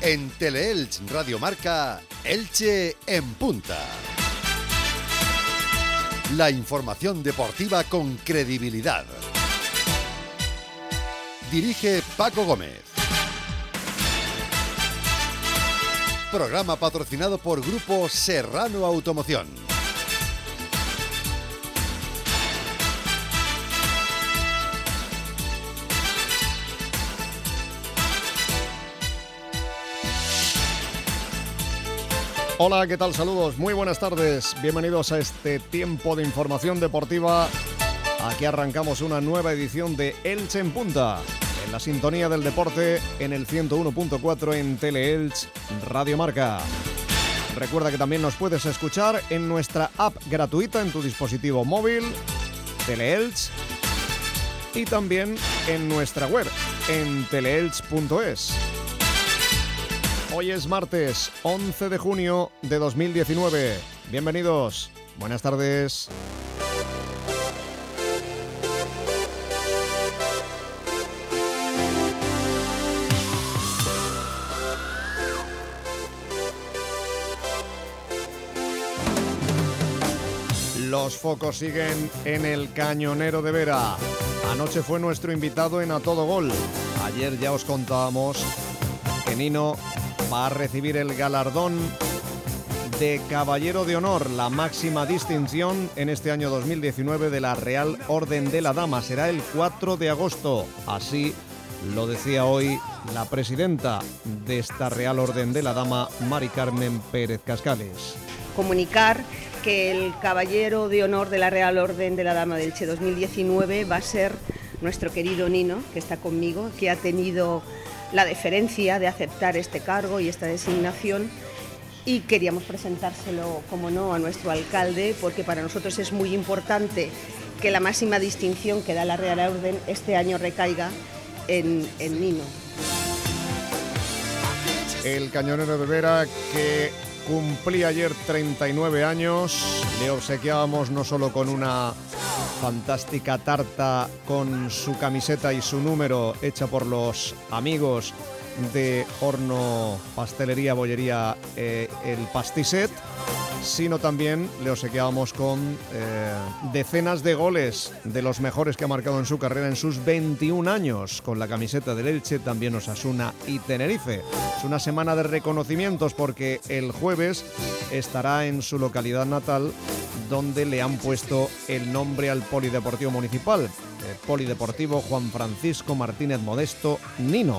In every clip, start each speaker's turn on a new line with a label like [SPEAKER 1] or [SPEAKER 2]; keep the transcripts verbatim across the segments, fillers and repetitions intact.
[SPEAKER 1] En Teleelch Radio Marca, Elche en punta. La información deportiva con credibilidad. Dirige Paco Gómez. Programa patrocinado por Grupo Serrano Automoción.
[SPEAKER 2] Hola, ¿qué tal? Saludos, muy buenas tardes. Bienvenidos a este tiempo de información deportiva. Aquí arrancamos una nueva edición de Elche en punta, en la sintonía del deporte, en el ciento uno punto cuatro en Teleelch Radio Marca. Recuerda que también nos puedes escuchar en nuestra app gratuita en tu dispositivo móvil, Teleelch, y también en nuestra web, en teleelch punto es. Hoy es martes once de junio de dos mil diecinueve. Bienvenidos, buenas tardes. Los focos siguen en el Cañonero de Vera. Anoche fue nuestro invitado en A Todo Gol. Ayer ya os contábamos que Nino va a recibir el galardón de Caballero de Honor, la máxima distinción en este año dos mil diecinueve de la Real Orden de la Dama. Será el cuatro de agosto, así lo decía hoy la presidenta de esta Real Orden de la Dama, Mari Carmen Pérez Cascales.
[SPEAKER 3] Comunicar que el Caballero de Honor de la Real Orden de la Dama del Elche dos mil diecinueve va a ser nuestro querido Nino, que está conmigo, que ha tenido la deferencia de aceptar este cargo y esta designación, y queríamos presentárselo, como no, a nuestro alcalde, porque para nosotros es muy importante que la máxima distinción que da la Real Orden este año recaiga en, en Nino.
[SPEAKER 2] El Cañonero de Vera, que cumplía ayer treinta y nueve años, le obsequiábamos no solo con una fantástica tarta con su camiseta y su número hecha por los amigos de Horno Pastelería Bollería eh, El Pastisset, sino también le obsequiábamos con eh, decenas de goles de los mejores que ha marcado en su carrera en sus veintiún años con la camiseta del Elche, también Osasuna y Tenerife. Es una semana de reconocimientos porque el jueves estará en su localidad natal, donde le han puesto el nombre al Polideportivo Municipal, el Polideportivo Juan Francisco Martínez Modesto Nino.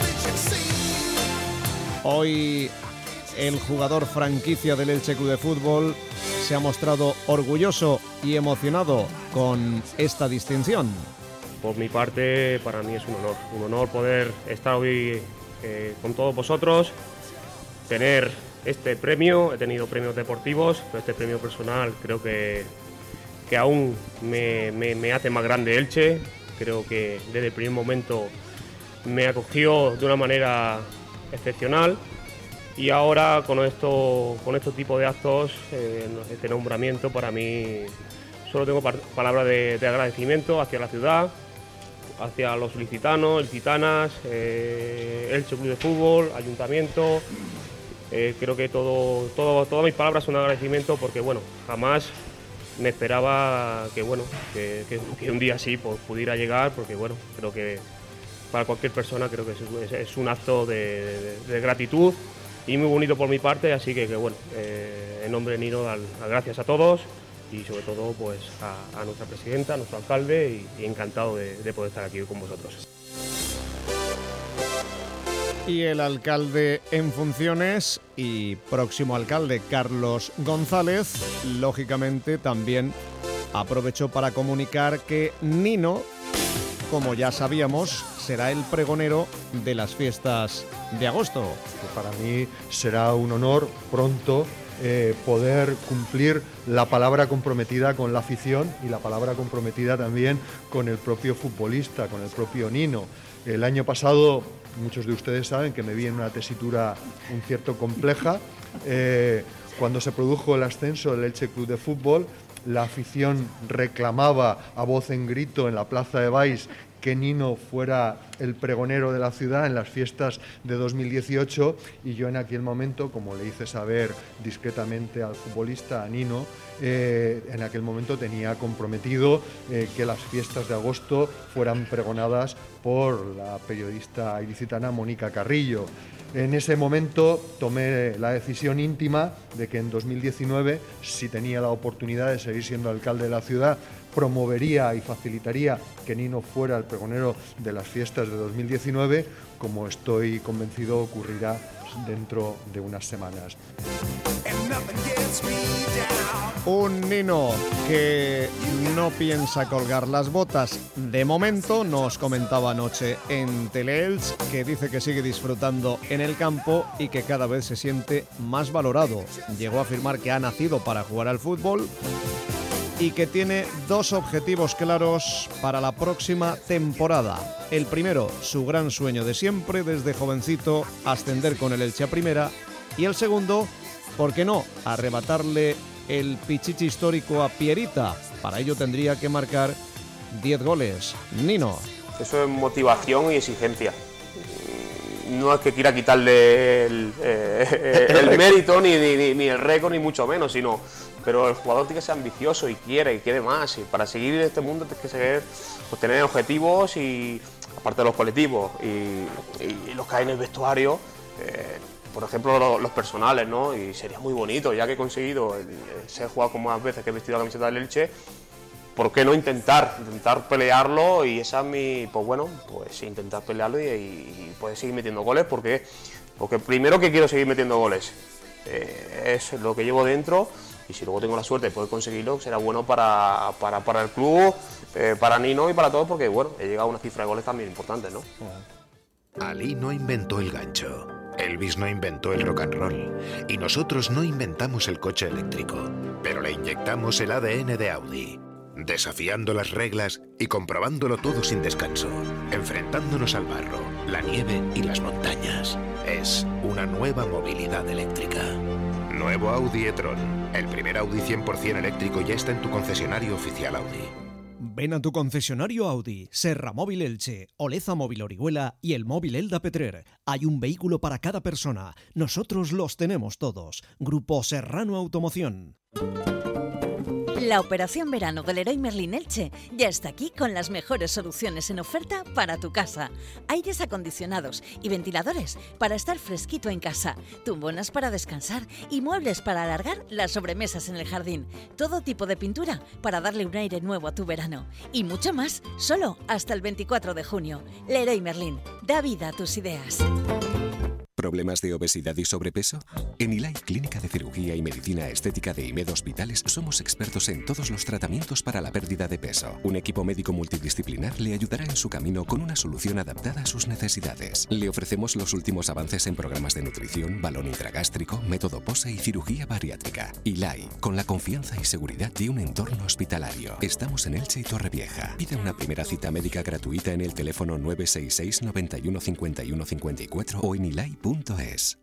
[SPEAKER 2] Hoy el jugador franquicia del Elche Club de Fútbol se ha mostrado orgulloso y emocionado con esta distinción.
[SPEAKER 4] Por mi parte, para mí es un honor, un honor poder estar hoy eh, con todos vosotros, tener este premio. He tenido premios deportivos, pero este premio personal creo que, que aún me, me, me hace más grande Elche. Creo que desde el primer momento me acogió de una manera excepcional, y ahora con esto, con este tipo de actos, eh, este nombramiento, para mí solo tengo par- palabras de, de agradecimiento hacia la ciudad, hacia los ilicitanos, ilicitanas, eh, Elche Club de Fútbol, Ayuntamiento. Eh, creo que todo, todo, todas mis palabras son agradecimiento, porque bueno, jamás me esperaba que bueno que, que, que un día así pues, pudiera llegar, porque bueno, creo que para cualquier persona creo que es, es, es un acto de, de, de gratitud y muy bonito por mi parte, así que, que bueno, eh, en nombre de Nino, dar gracias a todos y sobre todo pues a, a nuestra presidenta, a nuestro alcalde, y, y encantado de, de poder estar aquí con vosotros.
[SPEAKER 2] Y el alcalde en funciones y próximo alcalde, Carlos González, lógicamente también aprovechó para comunicar que Nino, como ya sabíamos, será el pregonero de las fiestas de agosto.
[SPEAKER 5] Para mí será un honor pronto eh, poder cumplir la palabra comprometida con la afición y la palabra comprometida también con el propio futbolista, con el propio Nino. El año pasado, muchos de ustedes saben que me vi en una tesitura un cierto compleja. Eh, cuando se produjo el ascenso del Elche Club de Fútbol, la afición reclamaba a voz en grito en la Plaza de Baix que Nino fuera el pregonero de la ciudad en las fiestas de dos mil dieciocho, y yo en aquel momento, como le hice saber discretamente al futbolista, a Nino, eh, en aquel momento tenía comprometido eh, que las fiestas de agosto fueran pregonadas por la periodista ilicitana Mónica Carrillo. En ese momento tomé la decisión íntima de que en dos mil diecinueve, si tenía la oportunidad de seguir siendo alcalde de la ciudad, promovería y facilitaría que Nino fuera el pregonero de las fiestas de dos mil diecinueve, como estoy convencido ocurrirá dentro de unas semanas.
[SPEAKER 2] Un Nino que no piensa colgar las botas de momento, nos comentaba anoche en Teleelch, que dice que sigue disfrutando en el campo y que cada vez se siente más valorado. Llegó a afirmar que ha nacido para jugar al fútbol y que tiene dos objetivos claros para la próxima temporada. El primero, su gran sueño de siempre, desde jovencito, ascender con el Elche a primera. Y el segundo, ¿por qué no?, arrebatarle el pichichi histórico a Pierita. Para ello tendría que marcar diez goles. Nino.
[SPEAKER 4] Eso es motivación y exigencia. No es que quiera quitarle el, eh, el mérito, ni, ni, ni el récord, ni mucho menos, sino... Pero el jugador tiene que ser ambicioso y quiere, y quiere más. Y para seguir en este mundo tienes que seguir, pues, tener objetivos, y aparte de los colectivos y, y los que hay en el vestuario, eh, por ejemplo, los, los personales, ¿no? Y sería muy bonito, ya que he conseguido el, el ser jugador como más veces que he vestido la camiseta del Elche, ¿por qué no intentar? Intentar pelearlo, y esa es mi, pues bueno, pues intentar pelearlo y, y, y poder seguir metiendo goles, porque, porque primero que quiero seguir metiendo goles, eh, es lo que llevo dentro, y si luego tengo la suerte de poder conseguirlo, será bueno para, para, para el club, eh, para Nino y para todos, porque bueno, he llegado a una cifra de goles también importante, ¿no?
[SPEAKER 6] Ali no inventó el gancho, Elvis no inventó el rock and roll, y nosotros no inventamos el coche eléctrico, pero le inyectamos el A D N de Audi, desafiando las reglas y comprobándolo todo sin descanso, enfrentándonos al barro, la nieve y las montañas. Es una nueva movilidad eléctrica. Nuevo Audi e-tron, el primer Audi cien por ciento eléctrico, ya está en tu concesionario oficial Audi.
[SPEAKER 7] Ven a tu concesionario Audi, Serra Móvil Elche, Oleza Móvil Orihuela y el Móvil Elda Petrer. Hay un vehículo para cada persona. Nosotros los tenemos todos. Grupo Serrano Automoción.
[SPEAKER 8] La operación verano del Leroy Merlin Elche ya está aquí, con las mejores soluciones en oferta para tu casa. Aires acondicionados y ventiladores para estar fresquito en casa, tumbonas para descansar y muebles para alargar las sobremesas en el jardín. Todo tipo de pintura para darle un aire nuevo a tu verano. Y mucho más, solo hasta el veinticuatro de junio. Leroy Merlin, da vida a tus ideas.
[SPEAKER 9] ¿Problemas de obesidad y sobrepeso? En Ilay Clínica de Cirugía y Medicina Estética de IMED Hospitales somos expertos en todos los tratamientos para la pérdida de peso. Un equipo médico multidisciplinar le ayudará en su camino con una solución adaptada a sus necesidades. Le ofrecemos los últimos avances en programas de nutrición, balón intragástrico, método Pose y cirugía bariátrica. Ilay, con la confianza y seguridad de un entorno hospitalario. Estamos en Elche y Torrevieja. Pide una primera cita médica gratuita en el teléfono nueve seis seis, noventa y uno, cincuenta y uno, cincuenta y cuatro o en ilay punto es.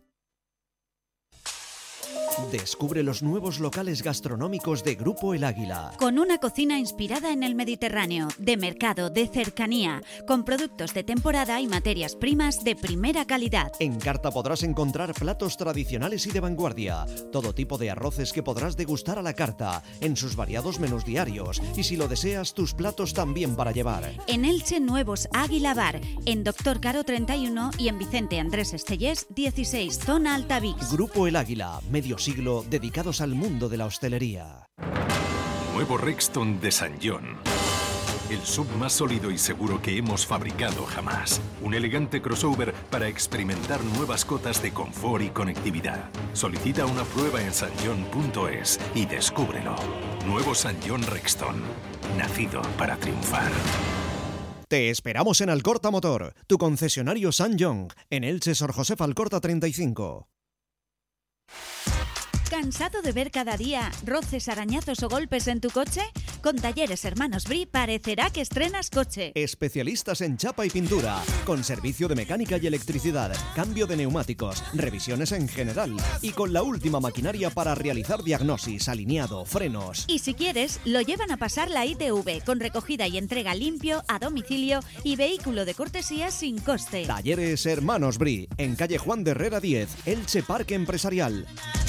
[SPEAKER 7] Descubre los nuevos locales gastronómicos de Grupo El Águila.
[SPEAKER 10] Con una cocina inspirada en el Mediterráneo, de mercado, de cercanía, con productos de temporada y materias primas de primera calidad.
[SPEAKER 7] En carta podrás encontrar platos tradicionales y de vanguardia, todo tipo de arroces que podrás degustar a la carta, en sus variados menús diarios, y si lo deseas, tus platos también para llevar.
[SPEAKER 10] En Elche, nuevos Águila Bar, en Doctor Caro treinta y uno y en Vicente Andrés Estellés dieciséis, zona Altavix.
[SPEAKER 7] Grupo El Águila, medio siglo dedicados al mundo de la hostelería.
[SPEAKER 11] Nuevo Rexton de San John. El sub más sólido y seguro que hemos fabricado jamás. Un elegante crossover para experimentar nuevas cotas de confort y conectividad. Solicita una prueba en san john punto es y descúbrelo. Nuevo San John Rexton. Nacido para triunfar.
[SPEAKER 7] Te esperamos en Alcorta Motor, tu concesionario San John, en Elche, Sor José Alcorta treinta y cinco.
[SPEAKER 10] ¿Cansado de ver cada día roces, arañazos o golpes en tu coche? Con Talleres Hermanos Bri parecerá que estrenas coche.
[SPEAKER 7] Especialistas en chapa y pintura, con servicio de mecánica y electricidad, cambio de neumáticos, revisiones en general y con la última maquinaria para realizar diagnosis, alineado, frenos.
[SPEAKER 10] Y si quieres, lo llevan a pasar la I T V con recogida y entrega limpio, a domicilio y vehículo de cortesía sin coste.
[SPEAKER 7] Talleres Hermanos Bri, en calle Juan de Herrera diez, Elche Parque Empresarial.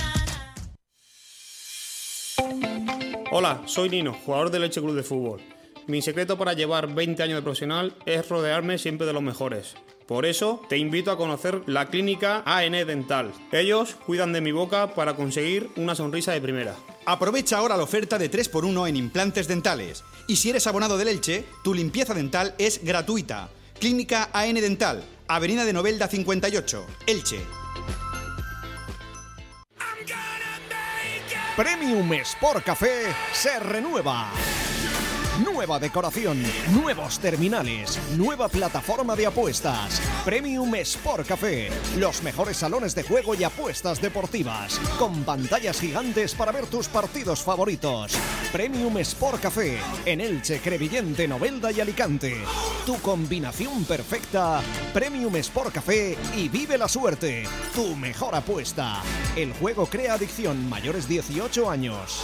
[SPEAKER 12] Hola, soy Nino, jugador del Elche Club de Fútbol. Mi secreto para llevar veinte años de profesional es rodearme siempre de los mejores. Por eso te invito a conocer la clínica A N Dental. Ellos cuidan de mi boca para conseguir una sonrisa de primera.
[SPEAKER 13] Aprovecha ahora la oferta de tres por uno en implantes dentales. Y si eres abonado del Elche, tu limpieza dental es gratuita. Clínica A N Dental, Avenida de Novelda cincuenta y ocho, Elche.
[SPEAKER 7] Premium Sport Café se renueva. Nueva decoración, nuevos terminales, nueva plataforma de apuestas. Premium Sport Café, los mejores salones de juego y apuestas deportivas, con pantallas gigantes para ver tus partidos favoritos. Premium Sport Café, en Elche, Crevillente, Novelda y Alicante. Tu combinación perfecta, Premium Sport Café y vive la suerte. Tu mejor apuesta. El juego crea adicción, mayores dieciocho años.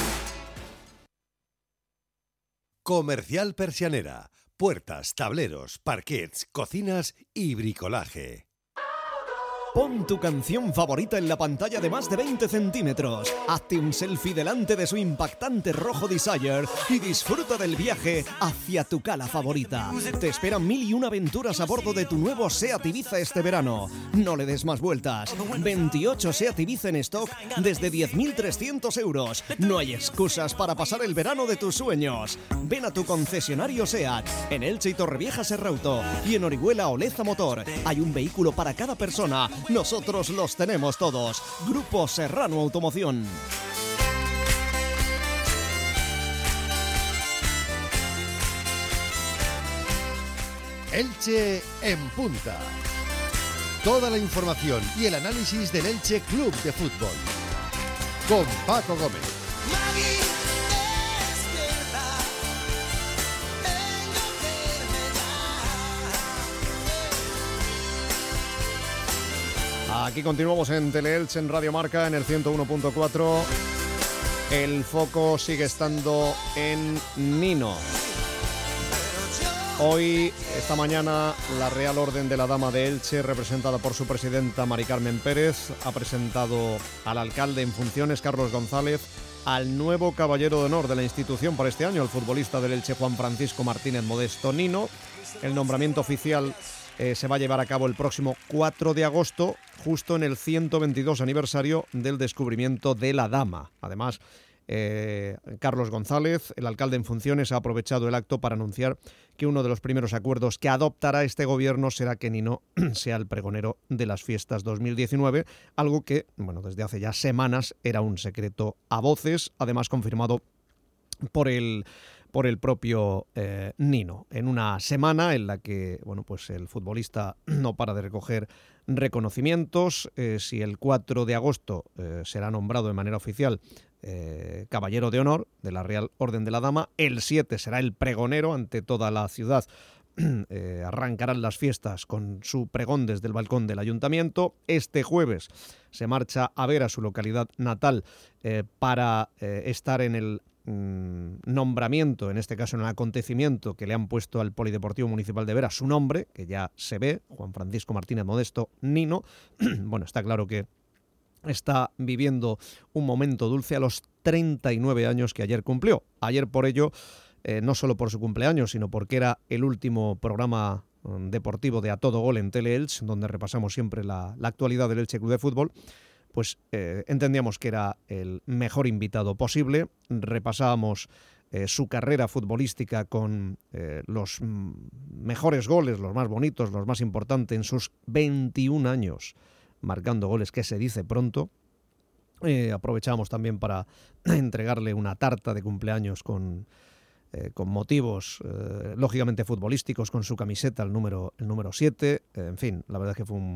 [SPEAKER 1] Comercial Persianera. Puertas, tableros, parquets, cocinas y bricolaje.
[SPEAKER 7] Pon tu canción favorita en la pantalla de más de veinte centímetros. Hazte un selfie delante de su impactante rojo Desire y disfruta del viaje hacia tu cala favorita. Te esperan mil y una aventuras a bordo de tu nuevo SEAT Ibiza este verano. No le des más vueltas. veintiocho SEAT Ibiza en stock desde diez mil trescientos euros. No hay excusas para pasar el verano de tus sueños. Ven a tu concesionario SEAT en Elche y Torrevieja Serrauto y en Orihuela Oleza Motor. Hay un vehículo para cada persona. Nosotros los tenemos todos. Grupo Serrano Automoción.
[SPEAKER 1] Elche en punta. Toda la información y el análisis del Elche Club de Fútbol. Con Paco Gómez.
[SPEAKER 2] Aquí continuamos en Teleelche, en Radio Marca, en el ciento uno punto cuatro. El foco sigue estando en Nino. Hoy, esta mañana, la Real Orden de la Dama de Elche, representada por su presidenta Mari Carmen Pérez, ha presentado al alcalde en funciones, Carlos González, al nuevo caballero de honor de la institución para este año, el futbolista del Elche Juan Francisco Martínez Modesto Nino. El nombramiento oficial Eh, se va a llevar a cabo el próximo cuatro de agosto, justo en el ciento veintidós aniversario del descubrimiento de la Dama. Además, eh, Carlos González, el alcalde en funciones, ha aprovechado el acto para anunciar que uno de los primeros acuerdos que adoptará este gobierno será que Nino sea el pregonero de las fiestas dos mil diecinueve, algo que, bueno, desde hace ya semanas era un secreto a voces, además confirmado por el por el propio eh, Nino, en una semana en la que, bueno, pues el futbolista no para de recoger reconocimientos. Eh, si el cuatro de agosto eh, será nombrado de manera oficial eh, caballero de honor de la Real Orden de la Dama, el siete será el pregonero ante toda la ciudad. Eh, arrancarán las fiestas con su pregón desde el balcón del ayuntamiento. Este jueves se marcha a ver a su localidad natal eh, para eh, estar en el nombramiento, en este caso en el acontecimiento que le han puesto al Polideportivo Municipal de Vera su nombre, que ya se ve, Juan Francisco Martínez Modesto Nino. Bueno, está claro que está viviendo un momento dulce a los treinta y nueve años que ayer cumplió. Ayer por ello, eh, no solo por su cumpleaños, sino porque era el último programa um, deportivo de A Todo Gol en Teleelche, donde repasamos siempre la, la actualidad del Elche Club de Fútbol. Pues eh, entendíamos que era el mejor invitado posible. Repasábamos eh, su carrera futbolística con eh, los m- mejores goles, los más bonitos, los más importantes en sus veintiún años, marcando goles, que se dice pronto. Eh, aprovechamos también para entregarle una tarta de cumpleaños con, eh, con motivos, eh, lógicamente futbolísticos, con su camiseta, el número, el número siete. Eh, en fin, la verdad es que fue un...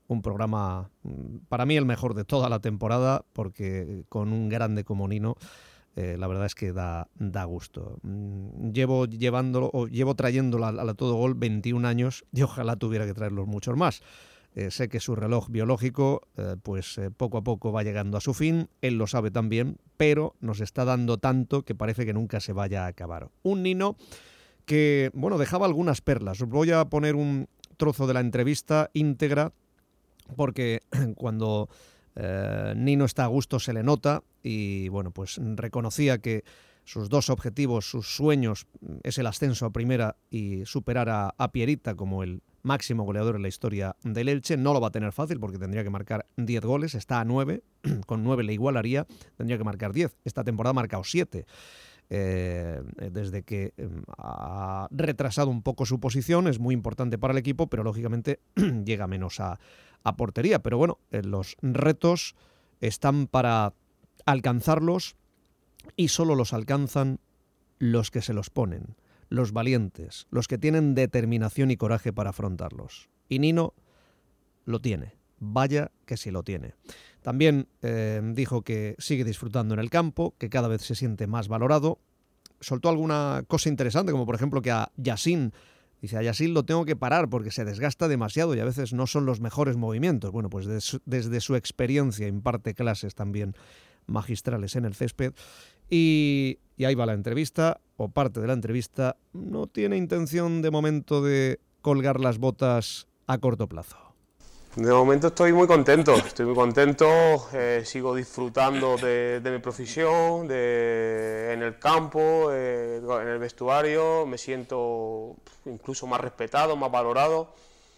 [SPEAKER 2] un programa, para mí el mejor de toda la temporada, porque con un grande como Nino, eh, la verdad es que da, da gusto. Llevo llevándolo, o llevo trayéndolo a, a la Todo Gol veintiún años y ojalá tuviera que traerlos muchos más. Eh, sé que su reloj biológico eh, pues eh, poco a poco va llegando a su fin, él lo sabe también, pero nos está dando tanto que parece que nunca se vaya a acabar. Un Nino que, bueno, dejaba algunas perlas. Os voy a poner un trozo de la entrevista íntegra porque cuando eh, Nino está a gusto se le nota y, bueno, pues reconocía que sus dos objetivos, sus sueños, es el ascenso a primera y superar a, a Pierita como el máximo goleador en la historia del Elche. No lo va a tener fácil porque tendría que marcar diez goles, está a nueve, con nueve le igualaría, tendría que marcar diez. Esta temporada ha marcado siete. Eh, desde que eh, ha retrasado un poco su posición, es muy importante para el equipo, pero lógicamente llega menos a, a portería. Pero bueno, eh, los retos están para alcanzarlos y solo los alcanzan los que se los ponen, los valientes, los que tienen determinación y coraje para afrontarlos. Y Nino lo tiene, vaya que sí lo tiene. También eh, dijo que sigue disfrutando en el campo, que cada vez se siente más valorado. Soltó alguna cosa interesante, como por ejemplo que a Yassin, dice, a Yassin lo tengo que parar porque se desgasta demasiado y a veces no son los mejores movimientos. Bueno, pues des, desde su experiencia imparte clases también magistrales en el césped. Y, y ahí va la entrevista, o parte de la entrevista. No tiene intención de momento de colgar las botas a corto plazo.
[SPEAKER 4] De momento estoy muy contento, estoy muy contento, eh, sigo disfrutando de, de mi profesión, de, en el campo, eh, en el vestuario, me siento incluso más respetado, más valorado.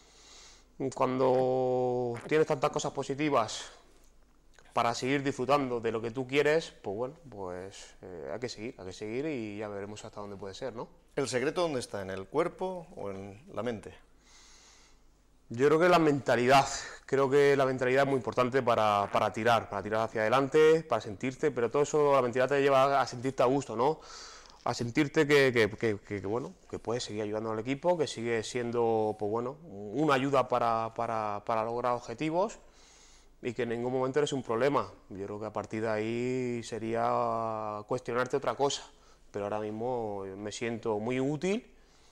[SPEAKER 4] Cuando tienes tantas cosas positivas para seguir disfrutando de lo que tú quieres, pues bueno, pues eh, hay que seguir, hay que seguir y ya veremos hasta dónde puede ser, ¿no?
[SPEAKER 14] ¿El secreto dónde está? ¿En el cuerpo o en la mente?
[SPEAKER 4] Yo creo que la mentalidad, creo que la mentalidad es muy importante para, para tirar, para tirar hacia adelante, para sentirte, pero todo eso, la mentalidad te lleva a sentirte a gusto, ¿no? A sentirte que, que, que, que, que bueno, que puedes seguir ayudando al equipo, que sigue siendo, pues bueno, una ayuda para, para, para lograr objetivos y que en ningún momento eres un problema. Yo creo que a partir de ahí sería cuestionarte otra cosa, pero ahora mismo me siento muy útil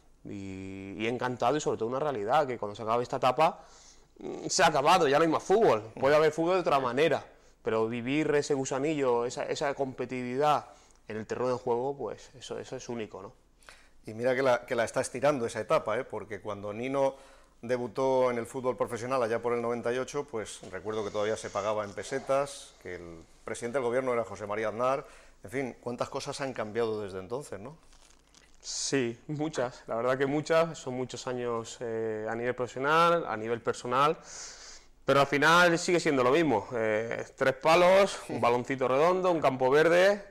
[SPEAKER 4] y, y encantado y sobre todo una realidad, que cuando se acabe esta etapa se ha acabado, ya no hay más fútbol, puede haber fútbol de otra manera, pero vivir ese gusanillo, esa, esa competitividad en el terreno de juego, pues eso, eso es único, ¿no?
[SPEAKER 14] Y mira que la, que la está estirando esa etapa, ¿eh? Porque cuando Nino debutó en el fútbol profesional allá por el noventa y ocho, pues recuerdo que todavía se pagaba en pesetas, que el presidente del gobierno era José María Aznar, en fin, cuántas cosas han cambiado desde entonces, ¿no?
[SPEAKER 4] Sí, muchas, la verdad que muchas, son muchos años eh, a nivel profesional, a nivel personal, pero al final sigue siendo lo mismo, eh, tres palos, un baloncito redondo, un campo verde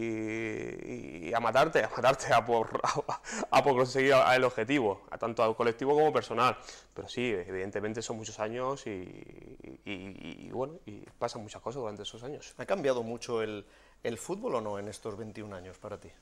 [SPEAKER 4] y, y a matarte, a matarte a por, a, a por conseguir el objetivo, a tanto al colectivo como personal, pero sí, evidentemente son muchos años y, y, y, y bueno, y pasan muchas cosas durante esos años.
[SPEAKER 14] ¿Ha cambiado mucho el, el fútbol o no en estos veintiún años para ti?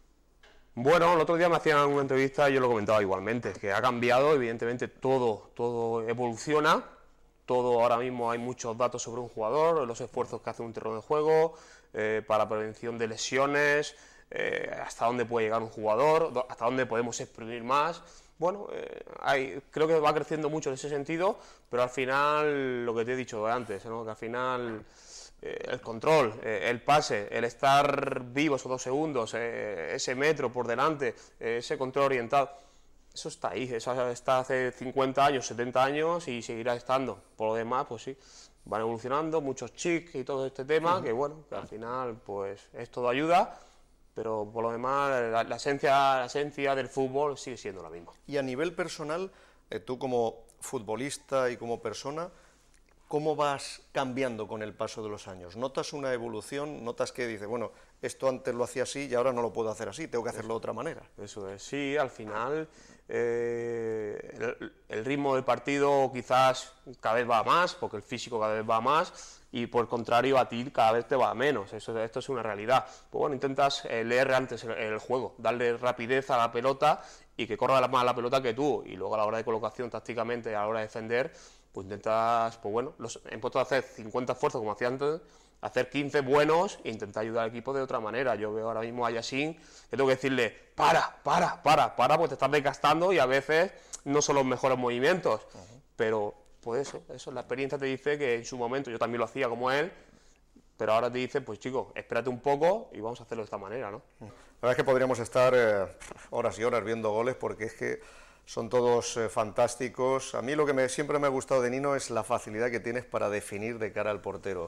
[SPEAKER 4] Bueno, el otro día me hacían una entrevista y yo lo comentaba igualmente, que ha cambiado, evidentemente todo, todo evoluciona, todo ahora mismo hay muchos datos sobre un jugador, los esfuerzos que hace un terreno de juego, eh, para prevención de lesiones, eh, hasta dónde puede llegar un jugador, hasta dónde podemos exprimir más. Bueno, eh, hay, creo que va creciendo mucho en ese sentido, pero al final, lo que te he dicho antes, ¿no? Que al final eh, el control, eh, el pase, el estar vivo esos dos segundos, eh, ese metro por delante, eh, ese control orientado, eso está ahí, eso está hace cincuenta años, setenta años y seguirá estando. Por lo demás, pues sí, van evolucionando, muchos chics y todo este tema, que bueno, que al final pues es todo ayuda, pero por lo demás la, la, esencia, la esencia del fútbol sigue siendo la misma.
[SPEAKER 14] Y a nivel personal, eh, tú como futbolista y como persona, ¿cómo vas cambiando con el paso de los años? ¿Notas una evolución? ¿Notas que dices, bueno, esto antes lo hacía así y ahora no lo puedo hacer así, tengo que hacerlo de otra manera?
[SPEAKER 4] Eso es, sí, al final eh, el, el ritmo del partido quizás cada vez va más, porque el físico cada vez va más, y por el contrario a ti cada vez te va menos. Eso, esto es una realidad. Pues bueno, intentas eh, leer antes el, el juego, darle rapidez a la pelota y que corra más la pelota que tú, y luego a la hora de colocación tácticamente, a la hora de defender, pues intentas, pues bueno, los, en puesto de hacer cincuenta esfuerzos como hacía antes, hacer quince buenos e intentar ayudar al equipo de otra manera. Yo veo ahora mismo a Yassin que tengo que decirle, para, para, para, para, pues te estás desgastando y a veces no son los mejores movimientos, uh-huh. pero pues eso, eso, la experiencia te dice que en su momento yo también lo hacía como él, pero ahora te dice, pues chico, espérate un poco y vamos a hacerlo de esta manera, ¿no?
[SPEAKER 14] La verdad es que podríamos estar eh, horas y horas viendo goles, porque es que son todos eh, fantásticos. A mí lo que me, siempre me ha gustado de Nino es la facilidad que tienes para definir de cara al portero.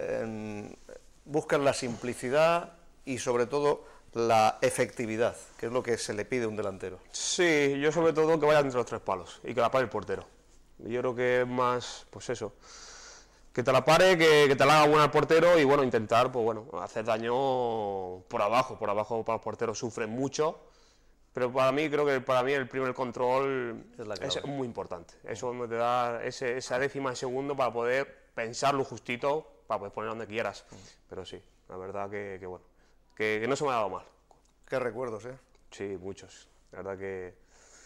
[SPEAKER 14] Eh, buscas la simplicidad y sobre todo la efectividad, que es lo que se le pide a un delantero.
[SPEAKER 4] Sí, yo sobre todo que vaya entre los tres palos y que la pare el portero. Yo creo que es más, pues eso, que te la pare, que, que te la haga buena al portero y bueno, intentar, pues bueno, hacer daño por abajo. Por abajo para los porteros sufren mucho, pero para mí, creo que para mí el primer control es, la es muy importante. Eso te da ese, esa décima de segundo para poder pensarlo justito, para poder poner donde quieras. Pero sí, la verdad que, que bueno, que, que no se me ha dado mal.
[SPEAKER 14] Qué recuerdos, ¿eh?
[SPEAKER 4] Sí, muchos. La verdad que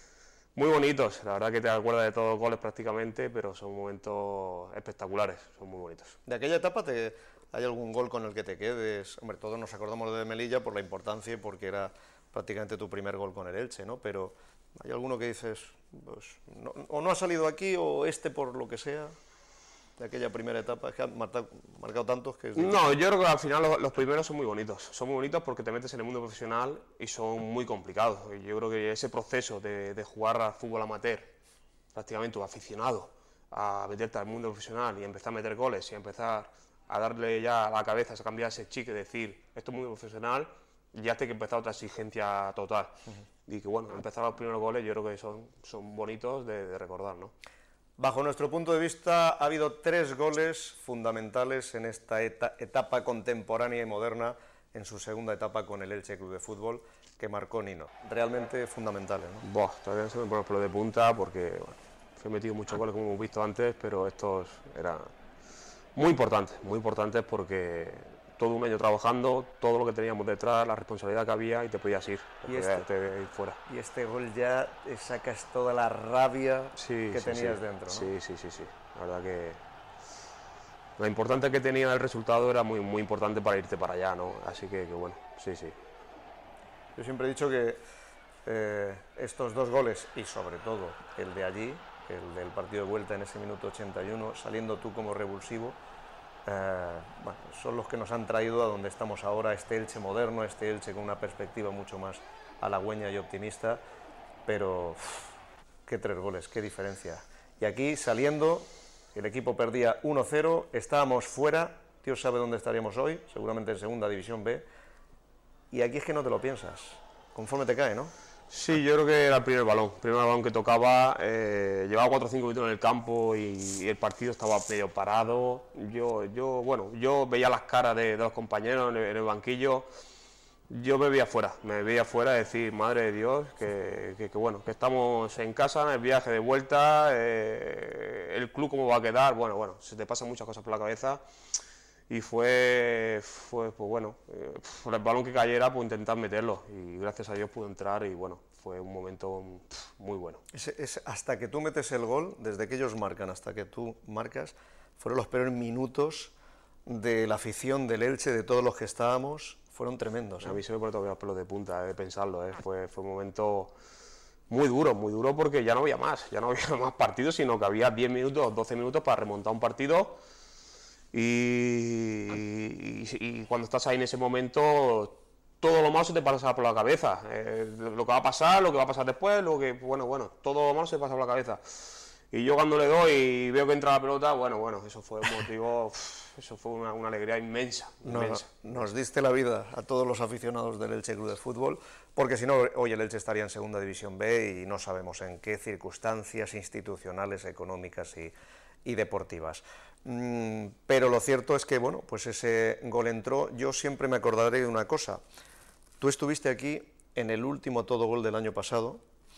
[SPEAKER 4] muy bonitos. La verdad que te acuerdas de todos los goles prácticamente, pero son momentos espectaculares, son muy bonitos.
[SPEAKER 14] ¿De aquella etapa te, hay algún gol con el que te quedes? Hombre, todos nos acordamos de Melilla por la importancia y porque era prácticamente tu primer gol con el Elche, ¿no? Pero hay alguno que dices, pues, no, o no ha salido aquí, o este por lo que sea, de aquella primera etapa, es que han marcado, marcado tantos que... Es
[SPEAKER 4] no, yo creo que al final los, los primeros son muy bonitos, son muy bonitos porque te metes en el mundo profesional y son muy complicados. Yo creo que ese proceso de, de jugar al fútbol amateur, prácticamente aficionado, a meterte al mundo profesional y empezar a meter goles y empezar a darle ya a la cabeza, a cambiar ese chip y decir, esto es mundo profesional, ya te hay que empezar otra exigencia total. Uh-huh. Y que bueno, empezar los primeros goles yo creo que son, son bonitos de, de recordar, ¿no?
[SPEAKER 14] Bajo nuestro punto de vista, ha habido tres goles fundamentales en esta eta etapa contemporánea y moderna, en su segunda etapa con el Elche Club de Fútbol, que marcó Nino. Realmente fundamentales, ¿no?
[SPEAKER 4] Buah, todavía se me pone los pelos de punta porque bueno, he metido muchos goles, como hemos visto antes, pero estos eran muy importantes, muy importantes porque todo un año trabajando, todo lo que teníamos detrás, la responsabilidad que había y te podías ir, te
[SPEAKER 14] y
[SPEAKER 4] podías
[SPEAKER 14] este,
[SPEAKER 4] ir fuera.
[SPEAKER 14] Y este gol ya sacas toda la rabia
[SPEAKER 4] sí,
[SPEAKER 14] que
[SPEAKER 4] sí,
[SPEAKER 14] tenías
[SPEAKER 4] sí.
[SPEAKER 14] dentro, ¿no?
[SPEAKER 4] Sí, sí, sí, sí, la verdad que lo importante que tenía el resultado era muy, muy importante para irte para allá, ¿no? Así que, que bueno, sí, sí.
[SPEAKER 14] Yo siempre he dicho que eh, estos dos goles, y sobre todo el de allí, el del partido de vuelta en ese minuto ochenta y uno, saliendo tú como revulsivo, eh, bueno, son los que nos han traído a donde estamos ahora, este Elche moderno, este Elche con una perspectiva mucho más halagüeña y optimista, pero uff, qué tres goles, qué diferencia. Y aquí saliendo, el equipo perdía uno cero, estábamos fuera, Dios sabe dónde estaríamos hoy, seguramente en segunda división B, y aquí es que no te lo piensas, conforme te cae, ¿no?
[SPEAKER 4] Sí, yo creo que era el primer balón, el primer balón que tocaba, eh, llevaba cuatro o cinco minutos en el campo y, y el partido estaba medio parado. Yo, yo, bueno, yo veía las caras de, de los compañeros en el, en el banquillo, yo me veía fuera, me veía fuera decir, madre de Dios, que, que, que bueno, que estamos en casa, en el viaje de vuelta, eh, el club cómo va a quedar, bueno, bueno, se te pasan muchas cosas por la cabeza. Y fue, fue pues bueno, eh, por el balón que cayera, pues intentar meterlo. Y gracias a Dios pude entrar y bueno, fue un momento pff, muy bueno.
[SPEAKER 14] Es, es, hasta que tú metes el gol, desde que ellos marcan hasta que tú marcas, fueron los peores minutos de la afición del Elche, de todos los que estábamos, fueron tremendos, ¿eh?
[SPEAKER 4] A mí se me pone todavía los pelos de punta de pensarlo, ¿eh? fue, fue un momento muy duro, muy duro porque ya no había más, ya no había más partidos, sino que había diez minutos, doce minutos para remontar un partido. Y, y, y cuando estás ahí en ese momento, todo lo malo se te pasa por la cabeza, eh, lo que va a pasar, lo que va a pasar después, lo que, bueno, bueno, todo lo malo se te pasa por la cabeza. Y yo cuando le doy y veo que entra la pelota, bueno, bueno, eso fue un motivo, eso fue una, una alegría inmensa, inmensa.
[SPEAKER 14] Nos, nos diste la vida a todos los aficionados del Elche Club de Fútbol, porque si no, hoy el Elche estaría en Segunda División B y no sabemos en qué circunstancias institucionales, económicas y, y deportivas. Mm, pero lo cierto es que, bueno, pues ese gol entró. Yo siempre me acordaré de una cosa. Tú estuviste aquí en el último todo gol del año pasado,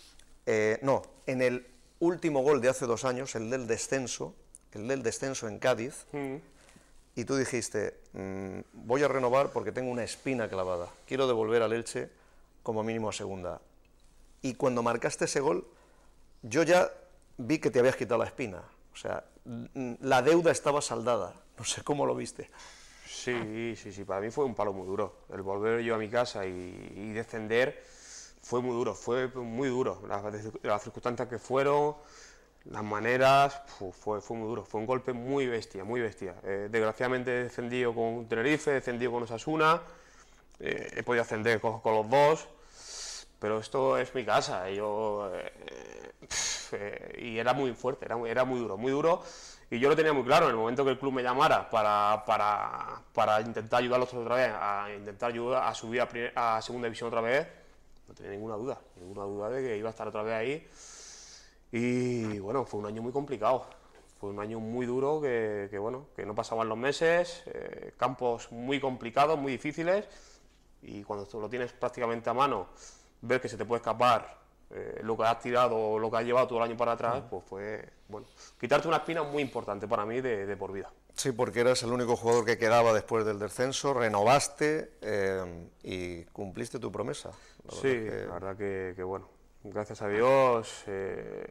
[SPEAKER 14] Eh, no, en el último gol de hace dos años, el del descenso, el del descenso en Cádiz, mm. y tú dijiste, mmm, voy a renovar porque tengo una espina clavada, quiero devolver al Elche como mínimo a segunda. Y cuando marcaste ese gol, yo ya vi que te habías quitado la espina, o sea, la deuda estaba saldada, no sé cómo lo viste.
[SPEAKER 4] Sí, sí, sí, para mí fue un palo muy duro, el volver yo a mi casa y, y descender fue muy duro, fue muy duro, las, las circunstancias que fueron, las maneras, fue, fue muy duro, fue un golpe muy bestia, muy bestia. Eh, desgraciadamente he descendido con Tenerife, he descendido con Osasuna, eh, he podido ascender con, con los dos, pero esto es mi casa, y yo, eh, eh, y era muy fuerte, era, era muy duro, muy duro, y yo lo tenía muy claro, en el momento que el club me llamara para, para, para intentar ayudarlos otra vez, a intentar ayudar a subir a, primer, a segunda división otra vez, no tenía ninguna duda, ninguna duda de que iba a estar otra vez ahí. Y bueno, fue un año muy complicado, fue un año muy duro, que, que bueno, que no pasaban los meses, eh, campos muy complicados, muy difíciles, y cuando tú lo tienes prácticamente a mano, ver que se te puede escapar eh, lo que has tirado o lo que has llevado todo el año para atrás, pues fue, bueno, quitarte una espina muy importante para mí de, de por vida.
[SPEAKER 14] Sí, porque eras el único jugador que quedaba después del descenso, renovaste eh, y cumpliste tu promesa.
[SPEAKER 4] La sí, que... la verdad que, que bueno, gracias a Dios eh,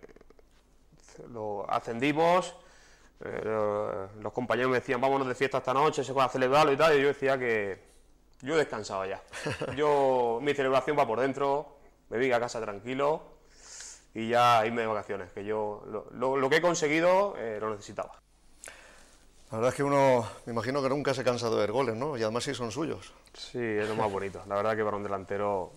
[SPEAKER 4] lo ascendimos, eh, los compañeros me decían vámonos de fiesta esta noche, se puede celebrarlo y tal, y yo decía que yo descansaba ya, yo mi celebración va por dentro, me vine a casa tranquilo y ya irme de vacaciones, que yo lo, lo, lo que he conseguido eh, lo necesitaba.
[SPEAKER 14] La verdad es que uno, me imagino que nunca se cansa de ver goles, ¿no? Y además sí son suyos.
[SPEAKER 4] Sí, es lo más bonito. La verdad que para un delantero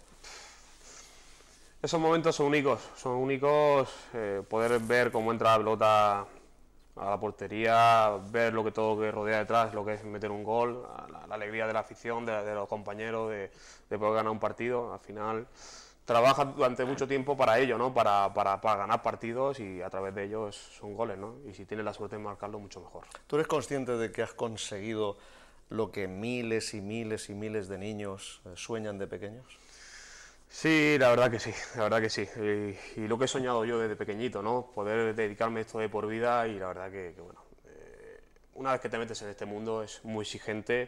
[SPEAKER 4] esos momentos son únicos, son únicos, eh, poder ver cómo entra la pelota a la portería, ver lo que todo que rodea detrás, lo que es meter un gol, la, la alegría de la afición, de, de los compañeros, de, de poder ganar un partido. Al final trabajas durante mucho tiempo para ello, ¿no? Para, para, para ganar partidos, y a través de ellos son goles, ¿no? Y si tienes la suerte de marcarlo, mucho mejor.
[SPEAKER 14] ¿Tú eres consciente de que has conseguido lo que miles y miles y miles de niños eh, sueñan de pequeños?
[SPEAKER 4] Sí, la verdad que sí, la verdad que sí. Y, y lo que he soñado yo desde pequeñito, ¿no? Poder dedicarme a esto de por vida, y la verdad que, que bueno, eh, una vez que te metes en este mundo es muy exigente,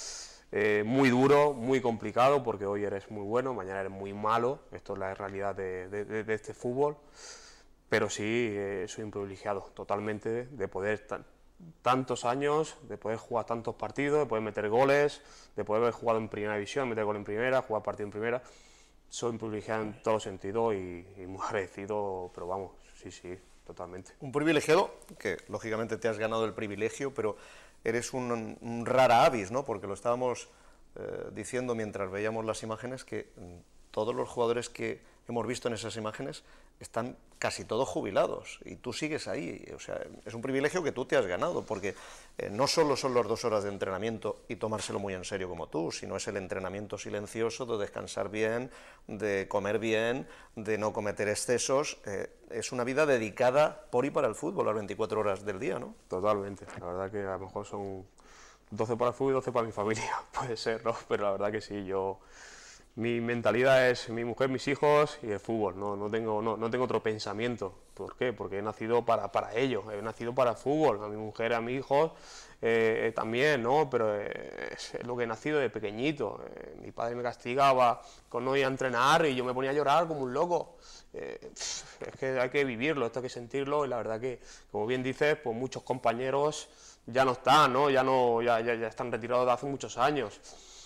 [SPEAKER 4] eh, muy duro, muy complicado, porque hoy eres muy bueno, mañana eres muy malo, esto es la realidad de, de, de, de este fútbol, pero sí, eh, soy un privilegiado totalmente de, de poder tantos años, de poder jugar tantos partidos, de poder meter goles, de poder haber jugado en primera división, meter gol en primera, jugar partido en primera. Soy un privilegiado en todos los sentidos y, y muy agradecido, pero vamos, sí, sí, totalmente.
[SPEAKER 14] Un privilegiado, que lógicamente te has ganado el privilegio, pero eres un, un rara avis, ¿no? Porque lo estábamos eh, diciendo mientras veíamos las imágenes, que mm, todos los jugadores que hemos visto en esas imágenes están casi todos jubilados, y tú sigues ahí. O sea, es un privilegio que tú te has ganado, porque eh, no solo son las dos horas de entrenamiento y tomárselo muy en serio como tú, sino es el entrenamiento silencioso, de descansar bien, de comer bien, de no cometer excesos. Eh, es una vida dedicada por y para el fútbol, las veinticuatro horas del día, ¿no?
[SPEAKER 4] Totalmente, la verdad que a lo mejor son doce para el fútbol y doce para mi familia, puede ser, ¿no? Pero la verdad que sí, yo... Mi mentalidad es mi mujer, mis hijos y el fútbol, no, no, tengo, no, no tengo otro pensamiento. ¿Por qué? Porque he nacido para, para ello, he nacido para el fútbol, a mi mujer, a mis hijos eh, también, ¿no? Pero eh, es lo que he nacido de pequeñito. Eh, mi padre me castigaba con no ir a entrenar y yo me ponía a llorar como un loco. Eh, es que hay que vivirlo, esto hay que sentirlo, y la verdad que, como bien dices, pues muchos compañeros ya no están, ¿no? Ya, no, ya, ya, ya están retirados de hace muchos años.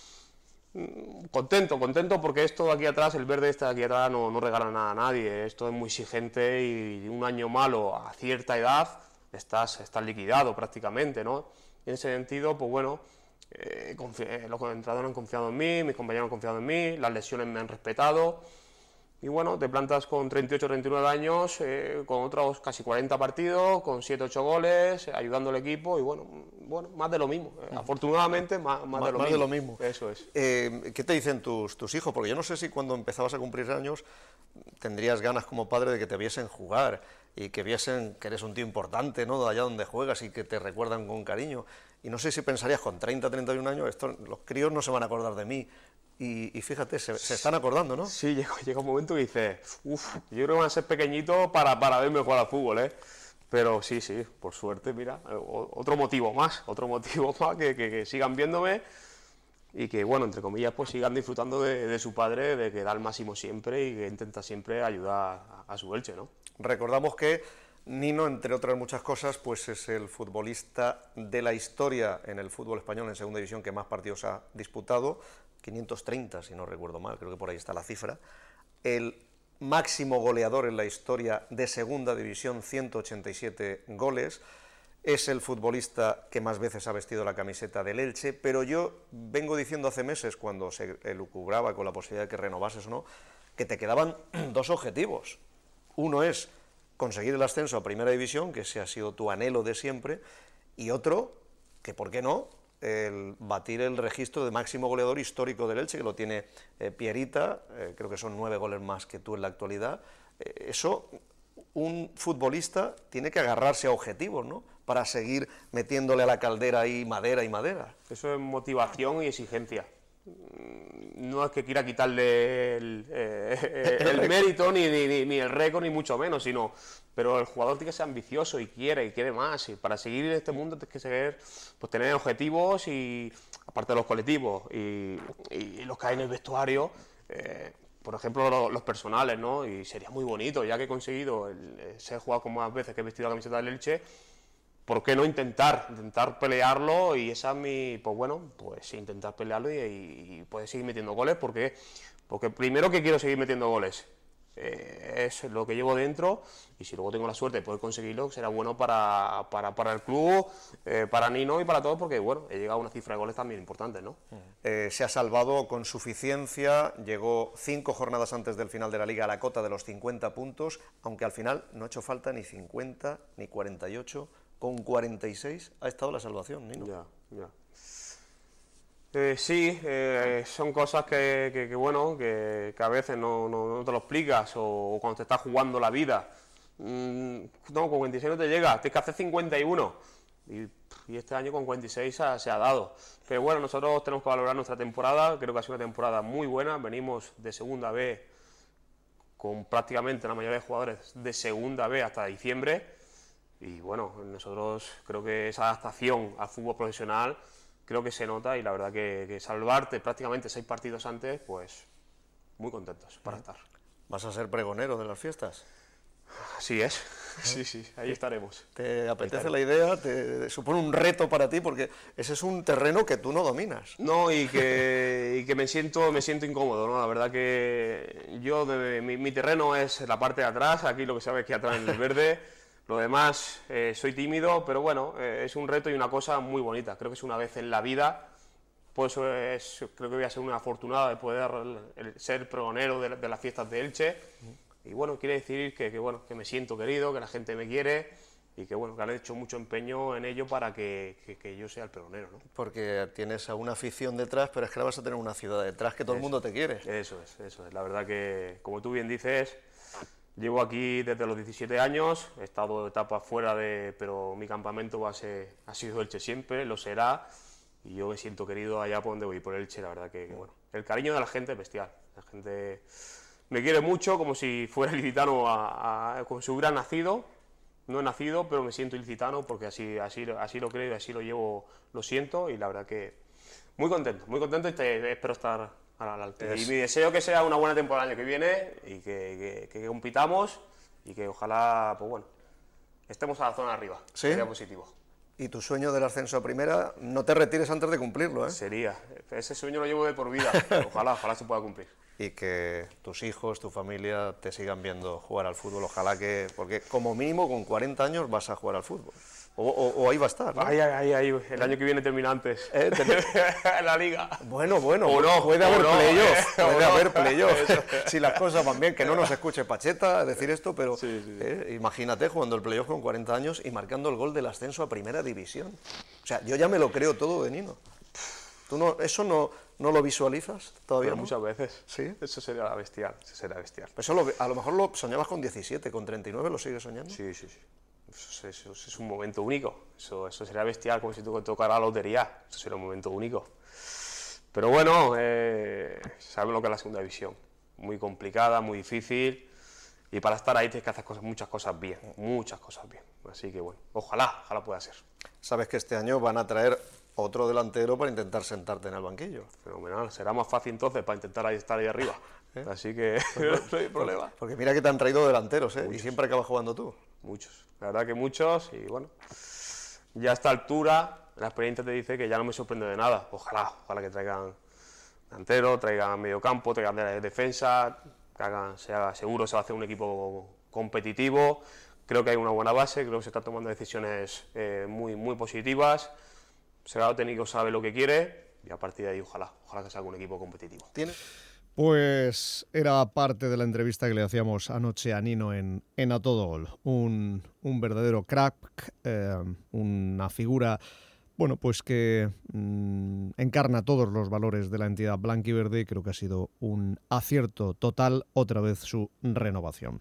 [SPEAKER 4] Contento, contento porque esto de aquí atrás, el verde este de aquí atrás no, no regala nada a nadie, esto es muy exigente, y un año malo a cierta edad estás, estás liquidado prácticamente, ¿no? Y en ese sentido, pues bueno, eh, los entrenadores han confiado en mí, mis compañeros han confiado en mí, las lesiones me han respetado, y bueno, te plantas con treinta y ocho, treinta y nueve años, eh, con otros casi cuarenta partidos, con siete, ocho goles, ayudando al equipo, y bueno, bueno, más de lo mismo. Eh, afortunadamente, más, más, de, lo
[SPEAKER 14] más
[SPEAKER 4] mismo.
[SPEAKER 14] de lo mismo.
[SPEAKER 4] Eso es.
[SPEAKER 14] Eh, ¿Qué te dicen tus, tus hijos? Porque yo no sé si cuando empezabas a cumplir años tendrías ganas como padre de que te viesen jugar y que viesen que eres un tío importante, ¿no?, de allá donde juegas, y que te recuerdan con cariño. Y no sé si pensarías con treinta, treinta y un años, esto, los críos no se van a acordar de mí, y, y fíjate, se, se están acordando, ¿no?
[SPEAKER 15] Sí, llega, llega un momento que dices, uff, yo creo que van a ser pequeñitos para, para verme jugar al fútbol, ¿eh? Pero sí, sí, por suerte, mira, otro motivo más, otro motivo más que, que, que sigan viéndome y que, bueno, entre comillas, pues sigan disfrutando de, de su padre, de que da el máximo siempre y que intenta siempre ayudar a, a su Elche, ¿no?
[SPEAKER 14] Recordamos que Nino, entre otras muchas cosas, pues es el futbolista de la historia en el fútbol español en segunda división que más partidos ha disputado, quinientos treinta, si no recuerdo mal, creo que por ahí está la cifra. El máximo goleador en la historia de segunda división, ciento ochenta y siete goles. Es el futbolista que más veces ha vestido la camiseta del Elche, pero yo vengo diciendo hace meses, cuando se elucubraba con la posibilidad de que renovases o no, que te quedaban dos objetivos. Uno es conseguir el ascenso a Primera División, que ese ha sido tu anhelo de siempre, y otro, que por qué no, el batir el registro de máximo goleador histórico del Elche, que lo tiene eh, Pierita, eh, creo que son nueve goles más que tú en la actualidad. Eh, eso, un futbolista tiene que agarrarse a objetivos, ¿no?, para seguir metiéndole a la caldera ahí madera y madera.
[SPEAKER 15] Eso es motivación y exigencia. No es que quiera quitarle el, eh, el, el mérito, ni, ni, ni el récord, ni mucho menos, sino, pero el jugador tiene que ser ambicioso y quiere, y quiere más, y para seguir en este mundo tienes que seguir, pues, tener objetivos, y aparte de los colectivos, y, y los que hay en el vestuario, eh, por ejemplo, los, los personales, ¿no? Y sería muy bonito, ya que he conseguido el, ser jugador como más veces que he vestido la camiseta del Elche, ¿por qué no intentar, intentar pelearlo? Y esa es mi, pues bueno, pues intentar pelearlo y, y, y poder seguir metiendo goles, porque, porque primero que quiero seguir metiendo goles, eh, es lo que llevo dentro, y si luego tengo la suerte de poder conseguirlo, será bueno para, para, para el club, eh, para Nino y para todos, porque bueno, he llegado a una cifra de goles también importante, ¿no?
[SPEAKER 14] Eh, se ha salvado con suficiencia, llegó cinco jornadas antes del final de la Liga a la cota de los cincuenta puntos, aunque al final no ha hecho falta ni cincuenta ni cuarenta y ocho, con cuarenta y seis ha estado la salvación, Nino.
[SPEAKER 15] Ya, ya. Eh, sí, eh, son cosas que, que, que bueno, que, que a veces no, no, no te lo explicas, o, o cuando te estás jugando la vida. Mm, no, con cuarenta y seis no te llega, tienes que hacer cincuenta y uno. Y, y este año con cuarenta y seis se ha, se ha dado. Pero bueno, nosotros tenemos que valorar nuestra temporada, creo que ha sido una temporada muy buena, venimos de segunda B con prácticamente la mayoría de jugadores de segunda B hasta diciembre. Y bueno, nosotros creo que esa adaptación al fútbol profesional creo que se nota, y la verdad que, que salvarte prácticamente seis partidos antes, pues muy contentos para estar.
[SPEAKER 14] ¿Vas a ser pregonero de las fiestas?
[SPEAKER 15] Así es, sí, sí, ahí estaremos.
[SPEAKER 14] ¿Te apetece la idea? ¿Te supone un reto para ti? Porque ese es un terreno que tú no dominas.
[SPEAKER 15] No, y que, y que me siento me siento incómodo, ¿no? La verdad que yo, de, mi, mi terreno es la parte de atrás, aquí lo que se ve es que atrás en el verde. Lo demás, eh, soy tímido, pero bueno, eh, es un reto y una cosa muy bonita. Creo que es una vez en la vida, pues es, creo que voy a ser una afortunada de poder el, ser pregonero de, de las fiestas de Elche. Y bueno, quiere decir que, que, bueno, que me siento querido, que la gente me quiere, y que bueno, que han hecho mucho empeño en ello para que, que, que yo sea el pregonero, ¿no?
[SPEAKER 14] Porque tienes a una afición detrás, pero es que ahora vas a tener una ciudad detrás que todo
[SPEAKER 15] eso,
[SPEAKER 14] el mundo te quiere.
[SPEAKER 15] Eso es, eso es. La verdad que, como tú bien dices, llevo aquí desde los diecisiete años, he estado etapas fuera de, pero mi campamento base ha sido Elche siempre, lo será, y yo me siento querido allá por donde voy, por Elche. La verdad que, que bueno, el cariño de la gente es bestial, la gente me quiere mucho, como si fuera ilicitano, a, a, como si hubiera nacido. No he nacido, pero me siento ilicitano porque así, así, así lo creo y así lo llevo, lo siento, y la verdad que muy contento, muy contento, y te, espero estar a la altura. Y mi deseo que sea una buena temporada el año que viene, y que, que, que compitamos, y que ojalá, pues bueno, estemos a la zona de arriba.
[SPEAKER 14] ¿Sí?
[SPEAKER 15] Sería positivo.
[SPEAKER 14] Y tu sueño del ascenso a primera, no te retires antes de cumplirlo, ¿eh?
[SPEAKER 15] Sería, ese sueño lo llevo de por vida, ojalá, ojalá se pueda cumplir.
[SPEAKER 14] Y que tus hijos, tu familia te sigan viendo jugar al fútbol, ojalá que, porque como mínimo con cuarenta años vas a jugar al fútbol, o, o, o ahí va a estar, ¿no?
[SPEAKER 15] Ahí, ahí, ahí, el año que viene termina antes, ¿Eh? en la liga.
[SPEAKER 14] Bueno, bueno,
[SPEAKER 15] o no,
[SPEAKER 14] puede
[SPEAKER 15] o
[SPEAKER 14] haber
[SPEAKER 15] no,
[SPEAKER 14] playoff,
[SPEAKER 15] eh,
[SPEAKER 14] puede
[SPEAKER 15] no.
[SPEAKER 14] haber playoff, si las cosas van bien, que no nos escuche Pacheta decir esto, pero
[SPEAKER 15] sí, sí, sí.
[SPEAKER 14] Eh, imagínate jugando el playoff con cuarenta años y marcando el gol del ascenso a Primera División. O sea, yo ya me lo creo todo de Nino. ¿Tú no, eso no, no lo visualizas todavía?
[SPEAKER 15] Pero
[SPEAKER 14] ¿no?
[SPEAKER 15] muchas veces.
[SPEAKER 14] ¿Sí?
[SPEAKER 15] Eso sería la bestial, eso sería bestial.
[SPEAKER 14] Eso lo, a lo mejor lo soñabas con diecisiete, con treinta y nueve, ¿lo sigues soñando?
[SPEAKER 15] Sí, sí, sí. Eso, eso, eso es un momento único. Eso, eso sería bestial, como si tú tocara la lotería. Eso sería un momento único. Pero bueno, eh, sabemos lo que es la segunda división. Muy complicada, muy difícil. Y para estar ahí tienes que hacer cosas, muchas cosas bien, muchas cosas bien. Así que bueno, ojalá, ojalá pueda ser.
[SPEAKER 14] Sabes que este año van a traer otro delantero para intentar sentarte en el banquillo.
[SPEAKER 15] Fenomenal, será más fácil entonces para intentar ahí estar ahí arriba. ¿Eh? Así que no hay problema.
[SPEAKER 14] Porque mira que te han traído delanteros, ¿eh? Muchos. Y siempre acabas jugando tú.
[SPEAKER 15] Muchos, la verdad que muchos. Y bueno, ya a esta altura la experiencia te dice que ya no me sorprende de nada. Ojalá, ojalá que traigan delantero, traigan medio campo, traigan de defensa, que hagan, se haga, seguro se va a hacer un equipo competitivo. Creo que hay una buena base, creo que se están tomando decisiones eh, muy, muy positivas. El secretario técnico sabe lo que quiere y a partir de ahí ojalá, ojalá que salga un equipo competitivo.
[SPEAKER 14] ¿Tiene?
[SPEAKER 2] Pues era parte de la entrevista que le hacíamos anoche a Nino en, en A Todo Gol. Un, un verdadero crack, eh, una figura, bueno, pues que mmm, encarna todos los valores de la entidad blanquiverde y creo que ha sido un acierto total otra vez su renovación.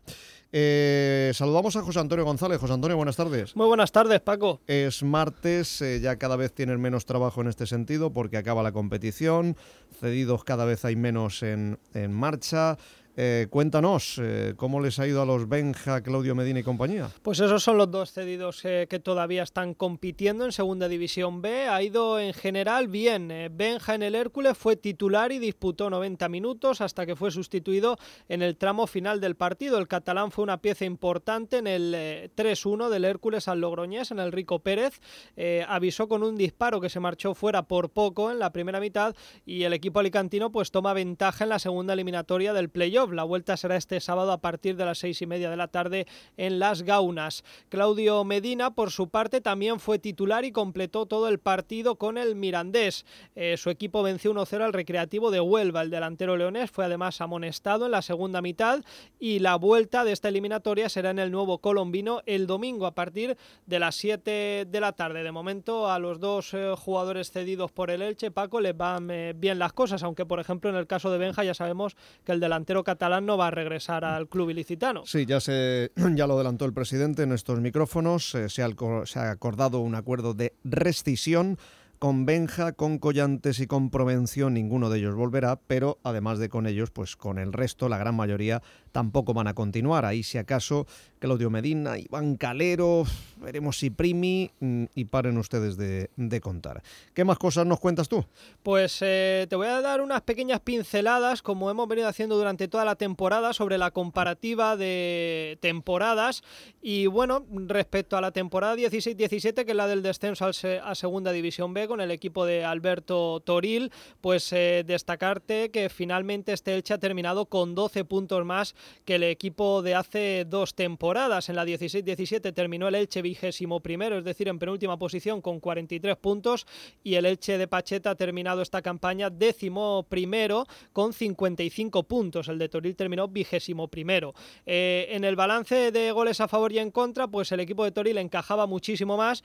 [SPEAKER 2] Eh, saludamos a José Antonio González. José Antonio, buenas tardes.
[SPEAKER 16] Muy buenas tardes, Paco.
[SPEAKER 2] Es martes, eh, ya cada vez tienen menos trabajo en este sentido porque acaba la competición, cedidos cada vez hay menos en, en marcha. Eh, cuéntanos, eh, ¿cómo les ha ido a los Benja, Claudio Medina y compañía?
[SPEAKER 16] Pues esos son los dos cedidos eh, que todavía están compitiendo en Segunda División B. Ha ido en general bien. Eh, Benja en el Hércules fue titular y disputó noventa minutos hasta que fue sustituido en el tramo final del partido. El catalán fue una pieza importante en el eh, tres uno del Hércules al Logroñés, en el Rico Pérez. Eh, avisó con un disparo que se marchó fuera por poco en la primera mitad y el equipo alicantino pues toma ventaja en la segunda eliminatoria del playoff. La vuelta será este sábado a partir de las seis y media de la tarde en Las Gaunas. Claudio Medina, por su parte, también fue titular y completó todo el partido con el Mirandés. Eh, su equipo venció uno cero al Recreativo de Huelva. El delantero leonés fue además amonestado en la segunda mitad y la vuelta de esta eliminatoria será en el Nuevo Colombino el domingo a partir de las siete de la tarde. De momento a los dos eh, jugadores cedidos por el Elche, Paco, les van eh, bien las cosas, aunque por ejemplo en el caso de Benja ya sabemos que el delantero catalán no va a regresar al club ilicitano.
[SPEAKER 2] Sí, ya se ya lo adelantó el presidente en estos micrófonos. Eh, se, ha, se ha acordado un acuerdo de rescisión con Benja, con Collantes y con Provencio. Ninguno de ellos volverá, pero además de con ellos, pues con el resto, la gran mayoría, tampoco van a continuar. Ahí, si acaso, Claudio Medina, Iván Calero, veremos si Primi, y paren ustedes de, de contar. ¿Qué más cosas nos cuentas tú?
[SPEAKER 16] Pues eh, te voy a dar unas pequeñas pinceladas, como hemos venido haciendo durante toda la temporada, sobre la comparativa de temporadas. Y bueno, respecto a la temporada dieciséis diecisiete, que es la del descenso al se, a Segunda División B, con el equipo de Alberto Toril, pues eh, destacarte que finalmente este Elche ha terminado con doce puntos más que el equipo de hace dos temporadas. En la dieciséis diecisiete terminó el Elche vigésimo primero, es decir, en penúltima posición con cuarenta y tres puntos, y el Elche de Pacheta ha terminado esta campaña décimo primero con cincuenta y cinco puntos. El de Toril terminó vigésimo primero. Eh, en el balance de goles a favor y en contra, pues el equipo de Toril encajaba muchísimo más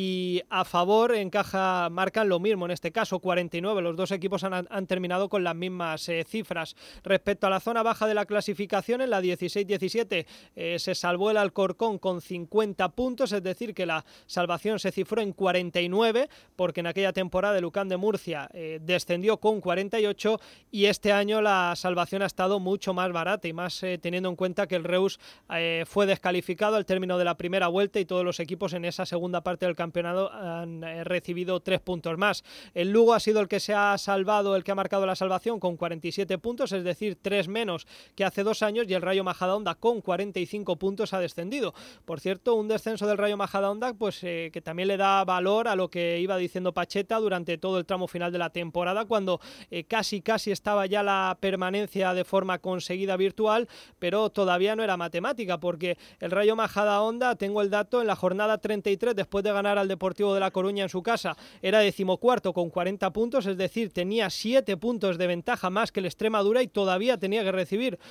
[SPEAKER 16] y a favor encaja marcan lo mismo, en este caso cuarenta y nueve. Los dos equipos han, han terminado con las mismas eh, cifras. Respecto a la zona baja de la clasificación, en la dieciséis diecisiete eh, se salvó el Alcorcón con cincuenta puntos, es decir, que la salvación se cifró en cuarenta y nueve, porque en aquella temporada el U C A M de Murcia eh, descendió con cuarenta y ocho, y este año la salvación ha estado mucho más barata, y más eh, teniendo en cuenta que el Reus eh, fue descalificado al término de la primera vuelta y todos los equipos en esa segunda parte del campeonato han eh, recibido tres puntos más. El Lugo ha sido el que se ha salvado, el que ha marcado la salvación con cuarenta y siete puntos, es decir, tres menos que hace dos años, y el Rayo Majadahonda con cuarenta y cinco puntos ha descendido. Por cierto, un descenso del Rayo Majadahonda pues eh, que también le da valor a lo que iba diciendo Pacheta durante todo el tramo final de la temporada, cuando eh, casi casi estaba ya la permanencia de forma conseguida virtual, pero todavía no era matemática, porque el Rayo Majadahonda, tengo el dato, en la jornada treinta y tres, después de ganar al Deportivo de La Coruña en su casa, era decimocuarto con cuarenta puntos, es decir, tenía siete puntos de ventaja más que el Extremadura y todavía tenía que recibir los tres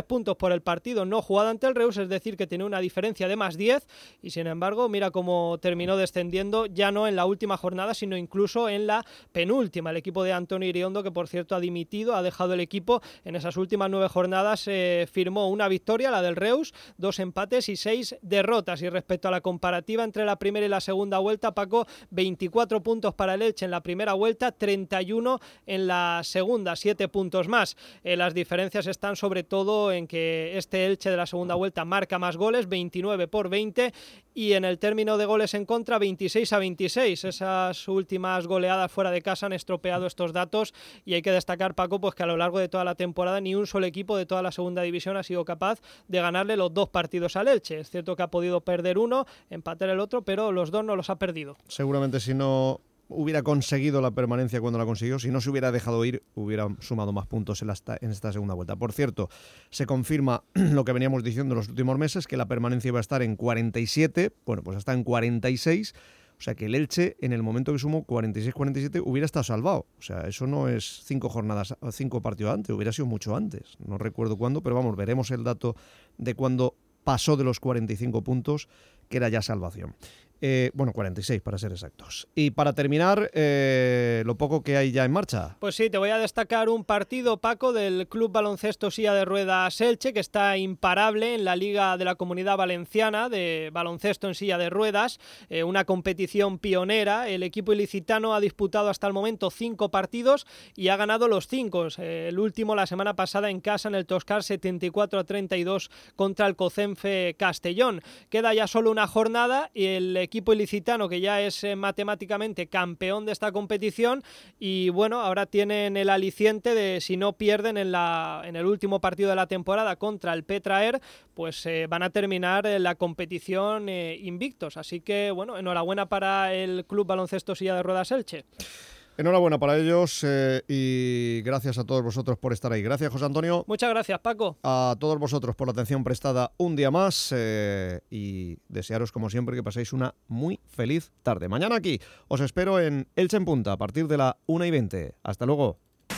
[SPEAKER 16] tres puntos por el partido no jugado ante el Reus, es decir, que tiene una diferencia de más diez, y sin embargo, mira cómo terminó descendiendo, ya no en la última jornada, sino incluso en la penúltima. El equipo de Antonio Iriondo, que por cierto ha dimitido, ha dejado el equipo en esas últimas nueve jornadas, eh, firmó una victoria, la del Reus, dos empates y seis derrotas. Y respecto a la comparativa entre la primera y la segunda vuelta, Paco, veinticuatro puntos para el Elche en la primera vuelta, treinta y uno en la segunda, siete puntos más. Eh, las diferencias están sobre todo en que este Elche de la segunda vuelta marca más goles, veintinueve por veinte, y en el término de goles en contra, veintiséis a veintiséis. Esas últimas goleadas fuera de casa han estropeado estos datos, y hay que destacar, Paco, pues que a lo largo de toda la temporada ni un solo equipo de toda la segunda división ha sido capaz de ganarle los dos partidos al Elche. Es cierto que ha podido perder uno, empatar el otro, pero los dos no los ha perdido.
[SPEAKER 2] Seguramente si no hubiera conseguido la permanencia cuando la consiguió, si no se hubiera dejado ir, hubiera sumado más puntos en, la, en esta segunda vuelta. Por cierto, se confirma lo que veníamos diciendo en los últimos meses, que la permanencia iba a estar en cuarenta y siete, bueno, pues está en cuarenta y seis, o sea que el Elche, en el momento que sumó cuarenta y seis cuarenta y siete, hubiera estado salvado. O sea, eso no es cinco jornadas, cinco partidos antes, hubiera sido mucho antes. No recuerdo cuándo, pero vamos, veremos el dato de cuándo pasó de los cuarenta y cinco puntos, que era ya salvación. Eh, bueno, cuarenta y seis para ser exactos. Y para terminar, eh, lo poco que hay ya en marcha.
[SPEAKER 16] Pues sí, te voy a destacar un partido, Paco, del Club Baloncesto Silla de Ruedas Elche, que está imparable en la Liga de la Comunidad Valenciana de baloncesto en silla de ruedas, eh, una competición pionera. El equipo ilicitano ha disputado hasta el momento cinco partidos y ha ganado los cinco. Eh, el último la semana pasada en casa en el Toscar, setenta y cuatro a treinta y dos contra el Cocenfe Castellón. Queda ya solo una jornada y el equipo ilicitano, que ya es eh, matemáticamente campeón de esta competición, y bueno, ahora tienen el aliciente de, si no pierden en, la, en el último partido de la temporada contra el Petraer, pues eh, van a terminar eh, la competición eh, invictos. Así que bueno, enhorabuena para el Club Baloncesto Silla de Ruedas Elche.
[SPEAKER 2] Enhorabuena para ellos eh, y gracias a todos vosotros por estar ahí. Gracias, José Antonio.
[SPEAKER 16] Muchas gracias, Paco.
[SPEAKER 2] A todos vosotros por la atención prestada un día más eh, y desearos, como siempre, que paséis una muy feliz tarde. Mañana aquí os espero en Elche en Punta a partir de la una y veinte. Hasta luego.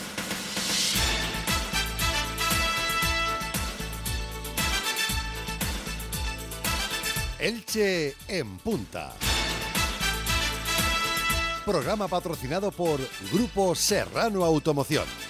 [SPEAKER 1] Elche en Punta. Programa patrocinado por Grupo Serrano Automoción.